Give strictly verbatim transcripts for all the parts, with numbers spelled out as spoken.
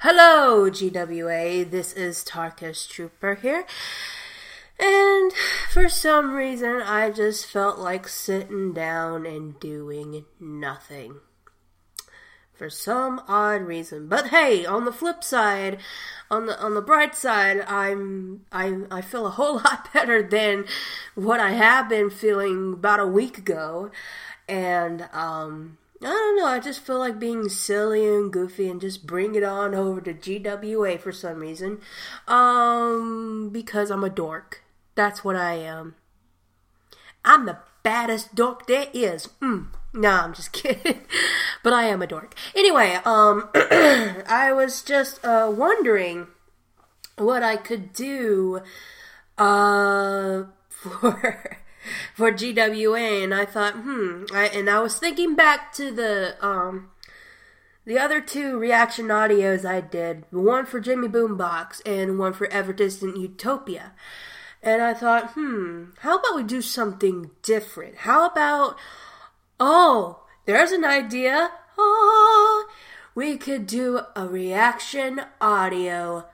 Hello, G W A. This is Tarkus Trooper here. And for some reason, I just felt like sitting down and doing nothing. For some odd reason. But hey, on the flip side, on the on the bright side, I'm I I feel a whole lot better than what I have been feeling about a week ago. And um I don't know, I just feel like being silly and goofy and just bring it on over to G W A for some reason. Um, because I'm a dork. That's what I am. I'm the baddest dork there is. Mm. No, I'm just kidding. But I am a dork. Anyway, um, I was just uh, wondering what I could do uh, for... for G W A, and I thought, hmm, I, and I was thinking back to the, um, the other two reaction audios I did, one for Jimmy Boombox, and one for Ever Distant Utopia, and I thought, hmm, how about we do something different? How about, oh, there's an idea, oh, we could do a reaction audio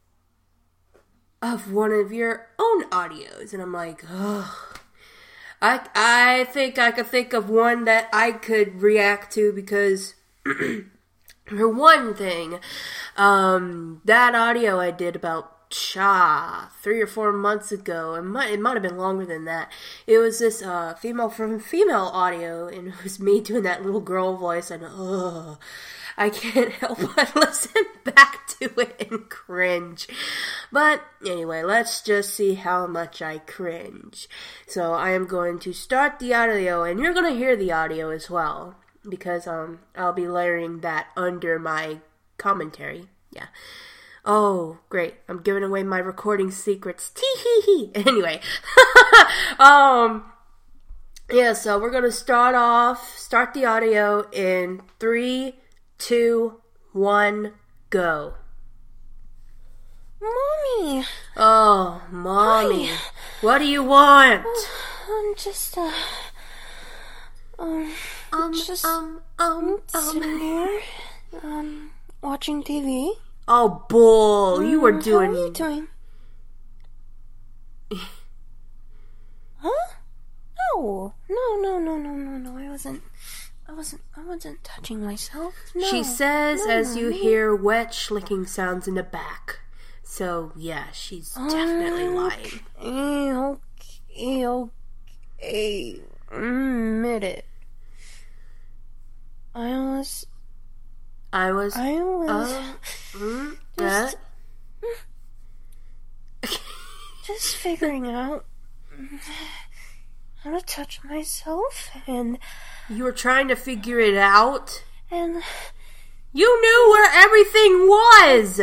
of one of your own audios, and I'm like, oh, I, I think I could think of one that I could react to because, for one thing, um, that audio I did about cha, three or four months ago, it might, it might have been longer than that. It was this uh, female from female audio, and it was me doing that little girl voice, and ugh, I can't help but listen back to it and cringe. But anyway, let's just see how much I cringe. So I am going to start the audio, and you're going to hear the audio as well, because um I'll be layering that under my commentary. Yeah. Oh, great. I'm giving away my recording secrets. Tee-hee-hee. Anyway. um, yeah, so we're going to start off, start the audio in three, two, one, go. Mommy! Oh, Mommy. Hi. What do you want? I'm just, uh... Um... Um, just um, um, sitting um. here, um, watching T V. Oh, bull. You were doing... How are you doing? Huh? No. No, no, no, no, no, no. I wasn't... I wasn't... I wasn't touching myself. No. She says no, as you no. hear wet schlicking sounds in the back. So, yeah, she's definitely lying. Okay, okay. Admit it. I was... I was... I was... Uh, mm, just... uh. just figuring out how to touch myself, and... You were trying to figure it out? And... You knew where everything was!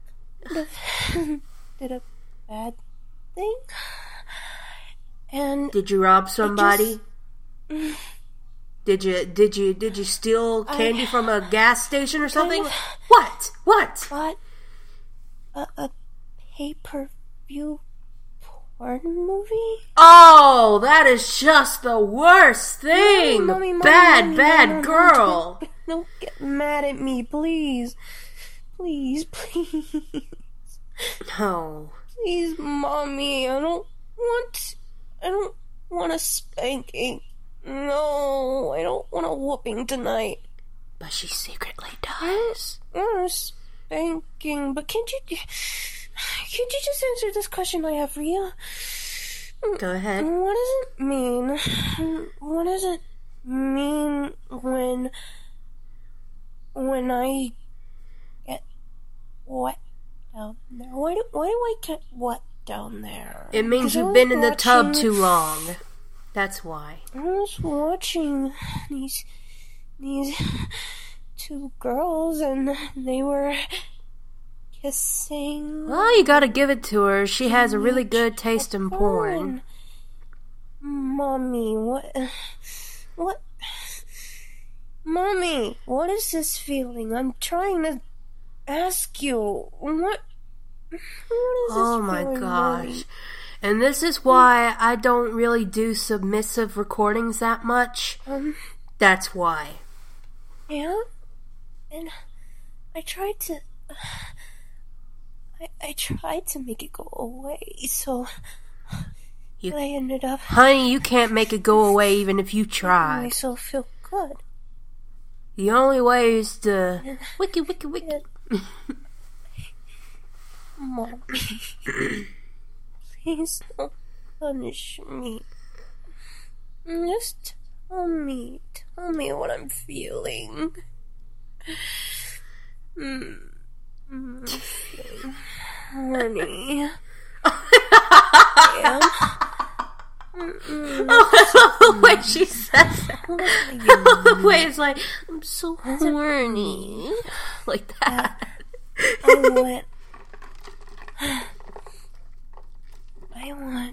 did a bad thing. And... Did you rob somebody? Just, Did you did you did you steal candy I, from a gas station or something? Kind of What? What? Bought a, a pay-per-view porn movie? Oh, that is just the worst thing. Mommy, mommy, bad, mommy, bad mommy, girl. Don't, don't get mad at me, please. Please, please. No. Please, Mommy, I don't want... I don't want a spanking. No, I don't want a whooping tonight. But she secretly does. I want a spanking, but can't you... Can't you just answer this question I have for you? Go ahead. What does it mean? What does it mean when... When I get wet down there? Why do, why do I get wet down there? It means 'Cause I you've was been in the tub watching- too long. That's why. I was watching these these two girls, and they were kissing. Well, you gotta give it to her. She has a really good taste in porn. Mommy, what... What... Mommy, what is this feeling? I'm trying to ask you. What... What is this Oh my feeling, gosh. Mommy? And this is why I don't really do submissive recordings that much. Um, That's why. yeah? And I tried to... Uh, I, I tried to make it go away, so You, I ended up honey, you can't make it go away even if you making tried. myself feel good. The only way is to wiki wiki wiki. Mommy, please don't punish me. Just tell me, tell me what I'm feeling. Mm, mm, I'm feeling horny. Yeah. Mm-mm. Oh, the way she says that. The way it's like, I'm so horny. Like that. I want. I want.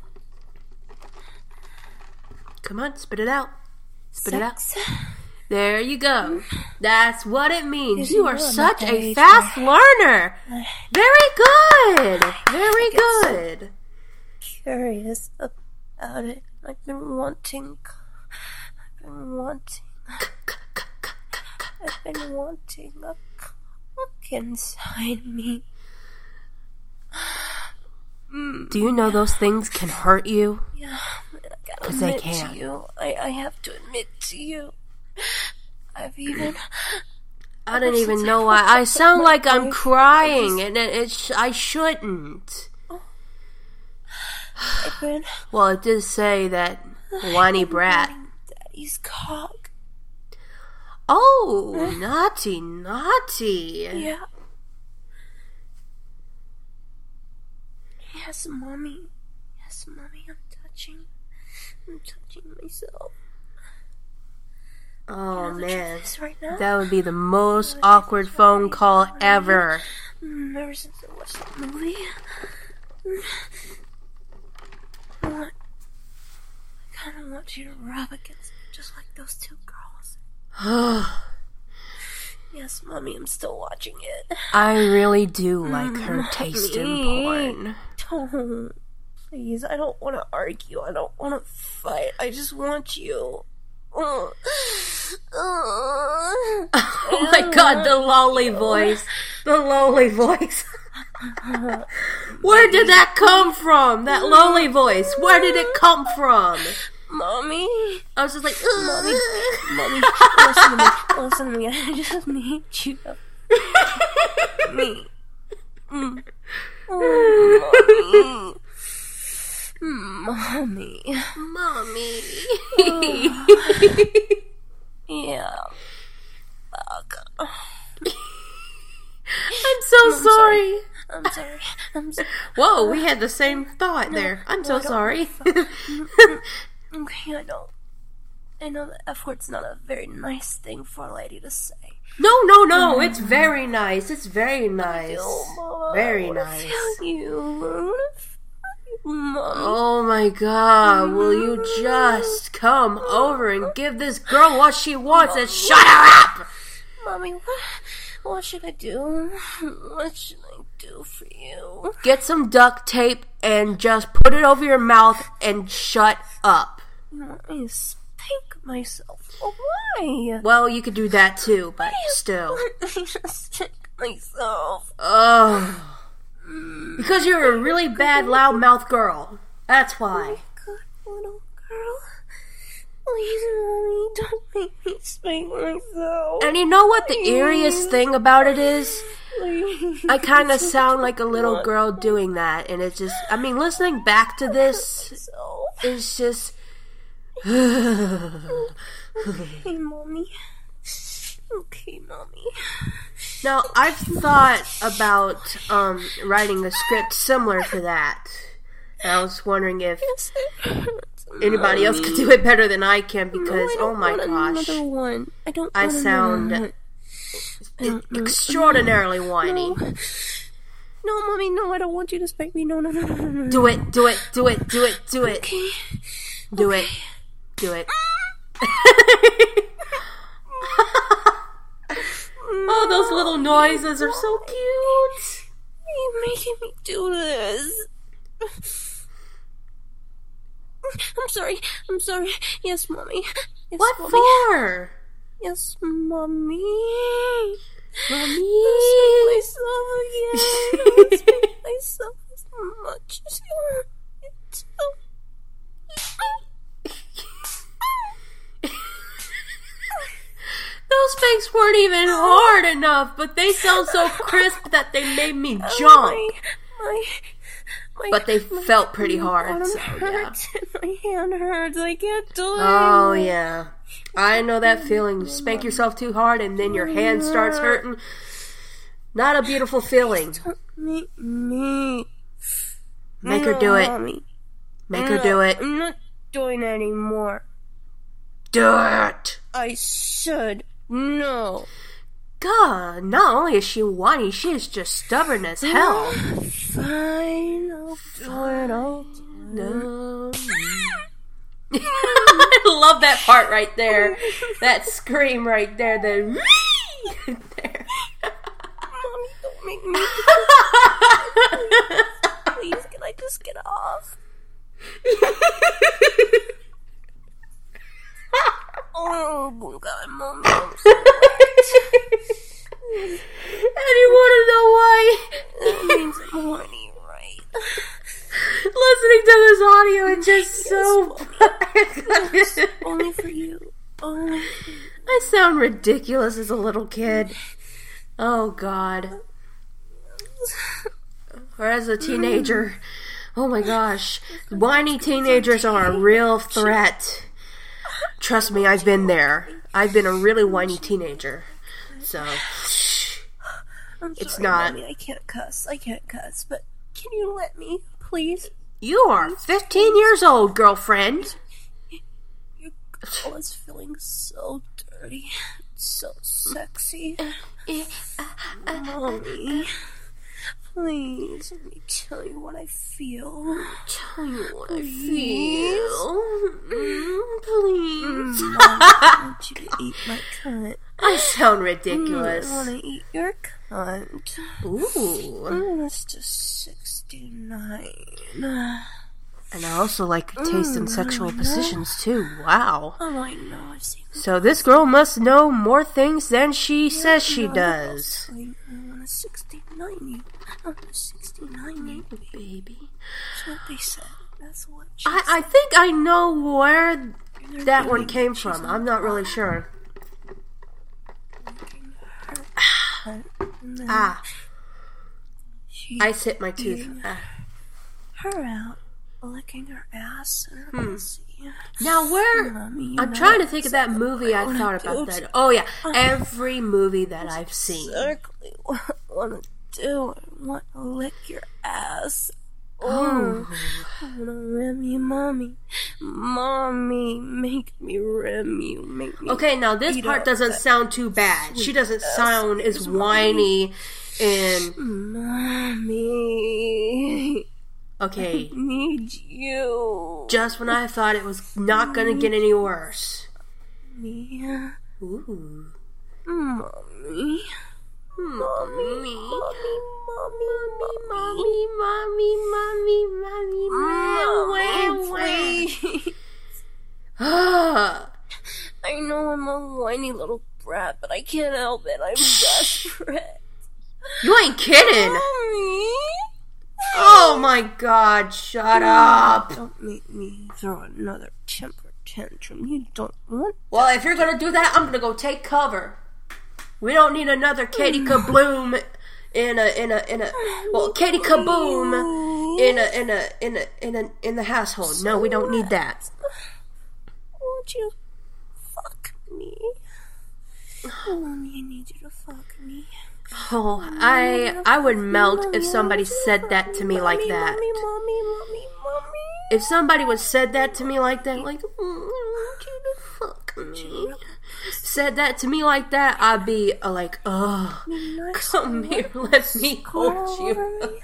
Come on, spit it out. Spit Sex. it out. There you go. That's what it means. Is You you are on such the a page fast learner. I- Very good. Very get so- good. Curious about it. I've been wanting. I've been wanting. I've been wanting a cock inside me. Mm, Do you know those things can hurt you? yeah, I gotta 'Cause they admit can. to you. I, I have to admit to you. I've even. I don't Ever even since know I why. hooked I up sound with my like I'm boyfriend, crying, I and it, it sh- I shouldn't. I've been. Well, it did say that whiny brat. wanting Daddy's cock. Oh, naughty, naughty. Yeah. Yes, mommy. Yes, mommy. I'm touching. I'm touching myself. Oh, You know the man. truth is right now. That would be the most awkward phone call ever. Mm, ever since I watched that movie, mm, I want, I kind of want you to rub against me, just like those two girls. Yes, mommy, I'm still watching it. I really do like her Mm, taste in mommy. porn. Don't, please. I don't want to argue. I don't want to fight. I just want you. Oh, Oh my god, the lolly voice. The lolly voice. Where did that come from? That lolly voice. Where did it come from? mommy, I was just like, mommy, "Ugh." mommy, listen to me, listen to me. I just need you to me. Mm. Oh, mommy, mommy. Mommy. Yeah. Fuck. I'm so I'm sorry. I'm sorry. I'm sorry. Whoa, we had the same thought there. I'm so I don't- sorry. Okay, I know. I know that F word's not a very nice thing for a lady to say. No, no, no. It's very nice. It's very nice. Oh, Mama, Very I wanna nice. feel you. I wanna feel you, Mommy. Oh my god, will you just come over and give this girl what she wants and shut her up? Mommy, what, what should I do? What should I do for you? Get some duct tape and just put it over your mouth and shut up. You want me to spank myself? Why? Well, you could do that too, but still. I just spank myself. Oh. Because you're a really bad loudmouth girl. That's why. Good little girl. Please, Mommy, don't make me spank myself. And you know what the eeriest thing about it is? Please. I kind of sound like a little girl doing that, and it's just, I mean, listening back to this Myself. is just. Okay, Mommy. Okay, Mommy. Now, I've thought about um, writing a script similar to that. And I was wondering if Yes, it hurts, anybody else could do it better than I can, because, No, I oh don't my want gosh, Another one. I don't. I want sound another one. e- extraordinarily whiny. No. No, Mommy, no, I don't want you to spank me. No, no, no, no, no, no. Do it, do it, do it, do it, do it, Okay. do it, do it. Oh, those little noises are so cute. Why are you making me do this? I'm sorry. I'm sorry. Yes, Mommy. Yes, What Mommy. for? Yes, Mommy. Mommy. Spank myself weren't even hard enough, but they sound so crisp that they made me Oh, jump. my, my, my, But they my, felt pretty my hard, bottom so yeah. hurts and my hand hurts. I can't do it. Oh, yeah. I know that feeling. You spank yourself too hard and then your hand starts hurting. Not a beautiful feeling. Don't make me. Make her No, do it. Mommy. Make her No, do it. I'm not doing it anymore. Do it! I said no. God, not only is she whiny, she is just stubborn as hell. Fine, I'll do it. I'll do it. No. I love that part right there. That scream right there. The there. Mommy, don't make me. Please, can I just get off? Oh, God, Mommy, I'm so And you want to know why? That means I'm horny, right? Listening to this audio is just so... Only for you. Only for you. I sound ridiculous as a little kid. Oh, God. Or as a teenager. Oh, my gosh. Whiny teenagers are a real threat. Trust me, I've been there. I've been a really whiny teenager. So, I'm it's sorry, not... Mommy, I can't cuss. I can't cuss, but can you let me, please? You are fifteen years old, girlfriend. Your girl is feeling so dirty, so sexy. Mommy, please let me tell you what I feel. Tell you what I Please? feel. Mm, please. Mom, I want you to eat my cunt. I sound Mm, ridiculous. I want to eat your cunt. Ooh. Mm, that's just sixty-nine. And I also like taste in sexual positions too. Wow. Oh, I know. I've seen So this girl must know more things than she says she does. I want a sixty-nine you. I want a sixty-nine you, Baby. That's what they said. That's what she I, I think I know where that one came from. I'm not really sure. said. And then Ah. she I hit my tooth. Ah. her out, licking her ass and her Hmm. pussy. Now where... Mommy, you I'm know trying to think of that exactly movie. I what thought do. about that. Oh yeah, every movie that I've seen. Exactly what I want to do. I want to lick your ass. Oh. I want to rim you, mommy. Mommy, make me rim you. Make me. Okay, now this eat part up doesn't that sound too bad. She doesn't ass. sound as whiny and... Mommy. Okay, I need you. just when I thought it was not gonna get any worse. Me. Ooh. Mommy. Mommy. Mommy, mommy, Mommy, mommy, mommy, mommy, mommy, mommy, please. Ah. I know I'm a whiny little brat, but I can't help it. I'm desperate. You ain't kidding. Mommy. Oh my god, shut up. Don't make me throw another temper tantrum. You don't want. Well, if you're gonna do that, I'm gonna go take cover. We don't need another Katie Kabloom in a in a in a well Katie Kaboom in a in a in a in a in the household. No, we don't need that. Won't you fuck me? Mommy, I need you to fuck me. Oh, I I would melt if somebody said that to me like that. Mommy, mommy, mommy, mommy. If somebody would said that to me like that, like, mm, I want you to fuck me. Said that to me like that, I'd be uh, like, oh, come here, let me hold you.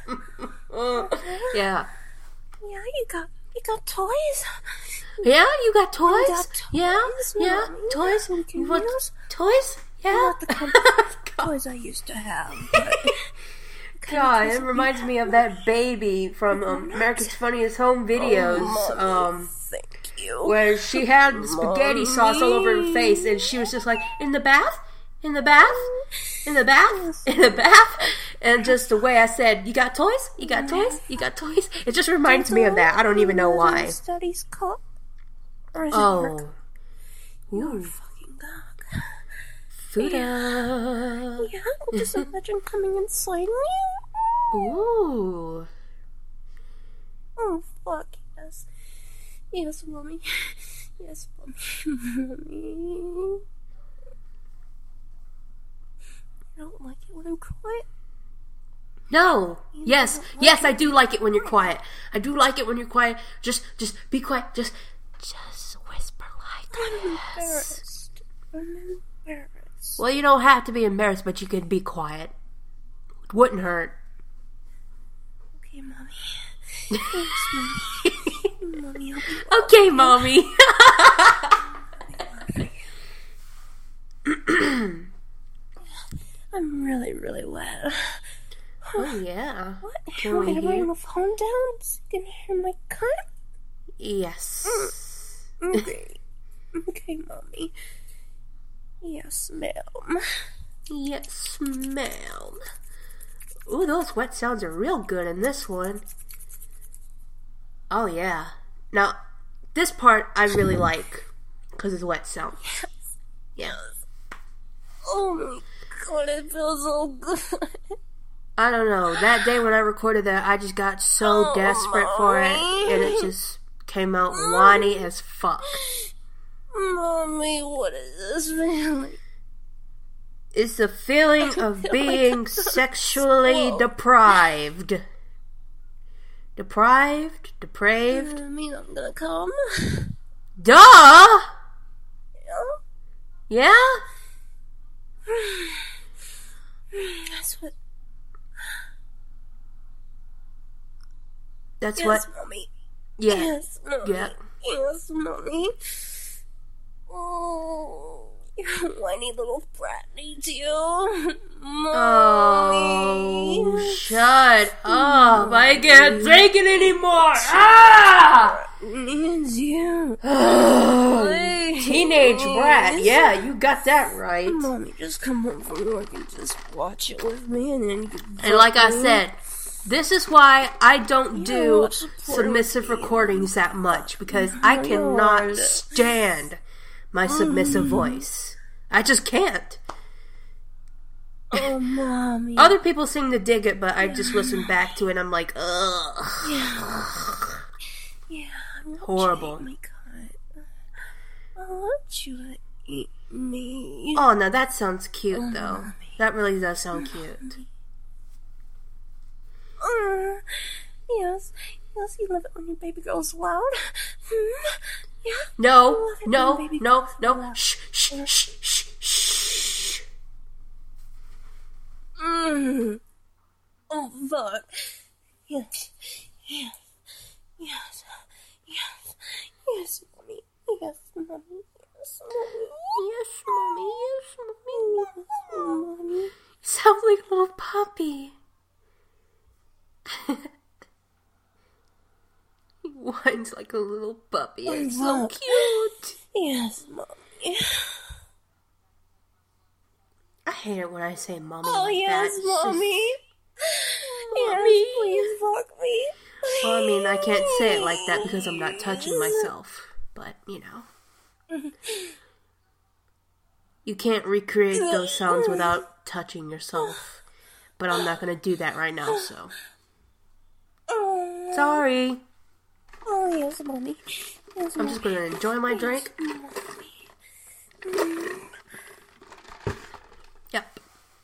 Yeah. Yeah, you got you got toys. Yeah, you got toys? got toys, Yeah, yeah, Mommy. toys. We can You want use- toys? Yeah. Not the kind of toys I used to have. But God, it reminds me of that baby from um, America's Funniest Home Videos. Mommy, Um, thank you. where she had the spaghetti sauce all over her face, and she was just like, in the bath? In the bath? In the bath? In the bath? And just the way I said, you got toys? You got toys? You got toys? It just reminds me of that. I don't even know why. Studies called. Or is it work? Oh. You're a Ooh. fucking dog. Fuda. Yeah, just imagine coming inside me. Ooh. Oh, fuck, yes. Yes, mommy. Yes, mommy. Mommy. I don't like it when I'm quiet. No. Yes. Yes, I do like it when you're quiet. I do like it when you're quiet. Just, just be quiet. Just, just whisper like I'm this. embarrassed. I'm embarrassed. Well, you don't have to be embarrassed, but you can be quiet. It wouldn't hurt. Okay, mommy. Thanks, mommy. Mommy, I'll be Okay, mommy. I'm really, really wet. Oh, yeah. What? Can Want we me to bring hear? the phone down so you can hear my cut? Yes. Okay. Okay, mommy. Yes, ma'am. Yes, ma'am. Ooh, those wet sounds are real good in this one. Oh, yeah. Now, this part I really like because it's wet sound. Yeah. Oh my god, it feels so good. I don't know. That day when I recorded that, I just got so Oh, desperate for it, and it just came out whiny as fuck. Mommy, what is this feeling? It's the feeling of feel being like sexually explode. deprived. Deprived? Depraved? I mean, I'm gonna come. Duh! Yeah? Yeah? That's what. That's Yes, what. mommy. Yeah. Yes, mommy. Yeah. Yes, mommy. Oh, your whiny little brat needs you. Mommy. Oh, shut up. I can't take it anymore. Ah! Needs you. Teenage brat. Yeah, you got that right. Mommy, just come home from work and just watch it with me, and then you can. And like I said, this is why I don't do watch the porn submissive with me. recordings that much, because I cannot stand my submissive voice. I just can't. Oh, mommy. Other people seem to dig it, but I just listen back to it and I'm like, ugh. Yeah, I want Horrible. you to eat my cut. I want you to eat me. Oh, no, that sounds cute, Oh, though. mommy. That really does sound cute. Uh, yes, yes, you love it when your baby girl's loud. Hmm? Yeah. No, love it no, when baby no, girls no. laugh. Shh, shh, shh, shh, shh. Mm. Oh, fuck. Yes, yes, yes, yes, yes, mommy, yes, mommy, yes, mommy. Yes, mommy, yes, mommy. Yes, mommy. You sound like a little puppy. He whines like a little puppy. It's so Look. cute. Yes, mommy. I hate it when I say mommy Oh, like yes, that. It's just- mommy. Mommy. Yes, please fuck me. Well, I mean, I can't say it like that because I'm not touching myself. But, you know. You can't recreate those sounds without touching yourself. But I'm not going to do that right now, so. Oh, Sorry. oh yes, mommy. Yes, I'm just going to enjoy my drink. Yep.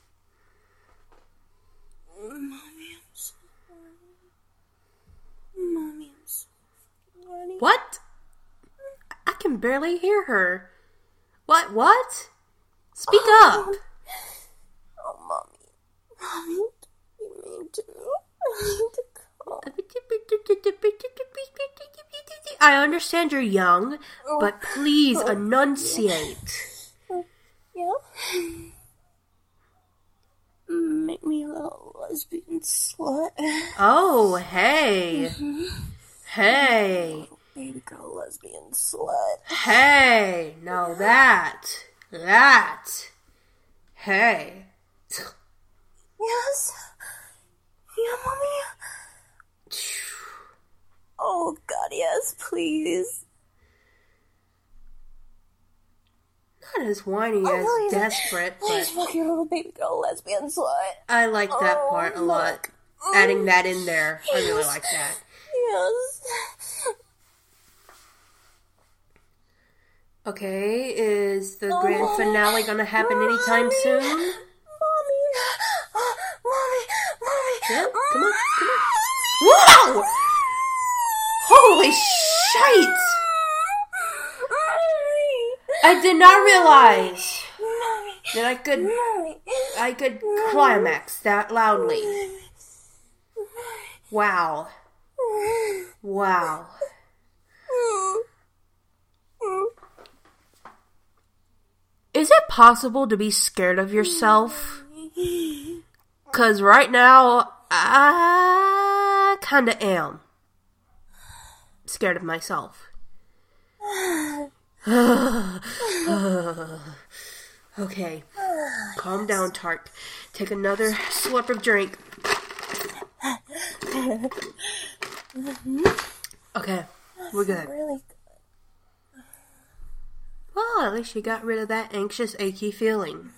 Mommy, I'm sorry. Mommy, I'm sorry. What? I can barely hear her. What? What? Speak up. Oh, mommy. Mommy, you mean to? I need to call. I understand you're young, but please enunciate. Yeah? Make me a little lesbian slut. Oh, hey. Hey. Baby girl lesbian slut. Hey. Now that. That. Hey. Yes? Yeah, mommy? Oh, God, yes, please. Not as whiny Oh, as please, desperate, please but fuck your little baby girl lesbian slut. I like that Oh, part a no. lot. Adding that in there, I really like that. Yes. Okay, is the Oh, grand Mommy. finale gonna happen Mommy. anytime soon? Mommy. Mommy. Mommy. Yeah, come on, come on. Whoa! Holy shite! I did not realize that I could I could climax that loudly. Wow. Wow. Is it possible to be scared of yourself? 'Cause right now, I kinda am. Scared of myself. Okay. Calm down, Tark. Take another slurp of drink. Okay. We're good. Really Well, at least you got rid of that anxious, achy feeling.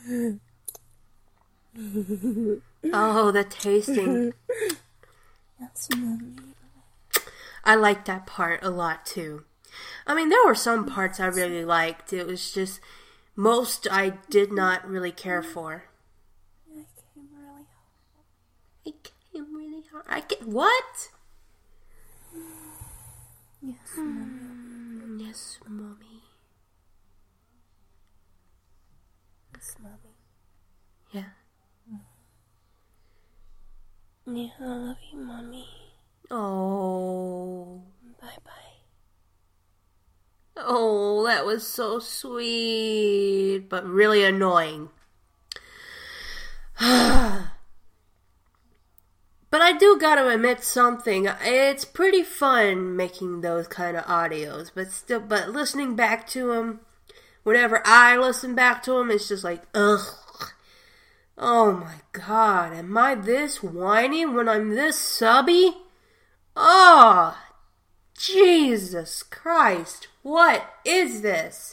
Oh, the tasting. Yes, Mommy. I liked that part a lot, too. I mean, there were some parts I really liked. It was just, most I did not really care for. I came really hard. It came really hard. I get, what? Yes, Mommy. Mm, yes, Mommy. Yes, Mommy. Yeah. Yeah, I love you, Mommy. Oh. Bye-bye. Oh, that was so sweet, but really annoying. But I do gotta admit something. It's pretty fun making those kind of audios, but still, but listening back to them, whenever I listen back to them, it's just like, ugh. Oh my god, am I this whiny when I'm this subby? Oh, Jesus Christ, what is this?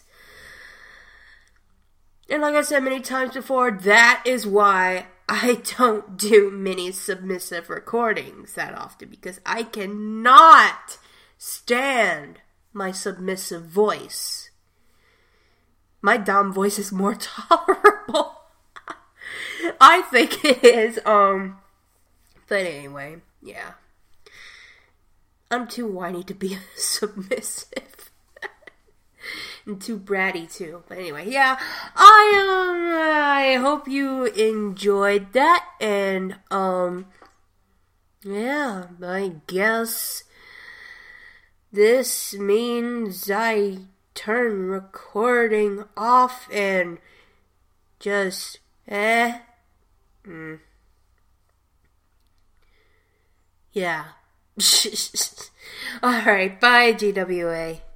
And like I said many times before, that is why I don't do many submissive recordings that often, because I cannot stand my submissive voice. My dumb voice is more tolerable. I think it is, um, but anyway, yeah. I'm too whiny to be submissive. And too bratty, too. But anyway, yeah, I, um, I hope you enjoyed that, and, um, yeah, I guess this means I turn recording off and just, eh, mm. Yeah. Alright, bye, G W A.